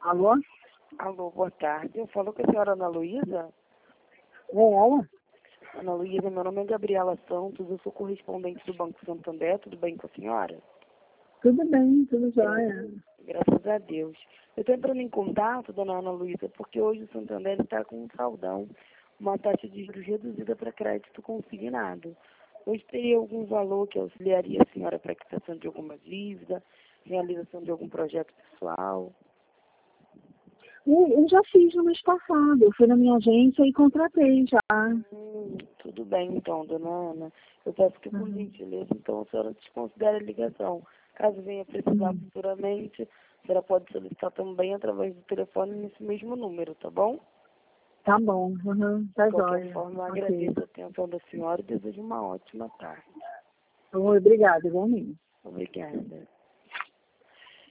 Alô? Alô, boa tarde. Eu falo com a senhora Ana Luísa. É ela? Ana Luísa, meu nome é Gabriela Santos, eu sou correspondente do Banco Santander. Tudo bem com a senhora? Tudo bem, tudo jóia. Graças a Deus. Eu estou entrando em contato, dona Ana Luísa, porque hoje o Santander está com um saldão, uma taxa de juros reduzida para crédito consignado. Hoje teria algum valor que auxiliaria a senhora para a quitação de alguma dívida, realização de algum projeto pessoal? Eu já fiz no mês passado, eu fui na minha agência e contratei já. Tudo bem, então, dona Ana. Eu peço que, por gentileza, então, a senhora desconsidere a ligação. Caso venha precisar futuramente, a senhora pode solicitar também através do telefone nesse mesmo número, tá bom? Tá bom, tá De qualquer jóia. forma, eu Ok. agradeço a atenção da senhora e desejo uma ótima tarde. Obrigada, igualmente. Obrigada.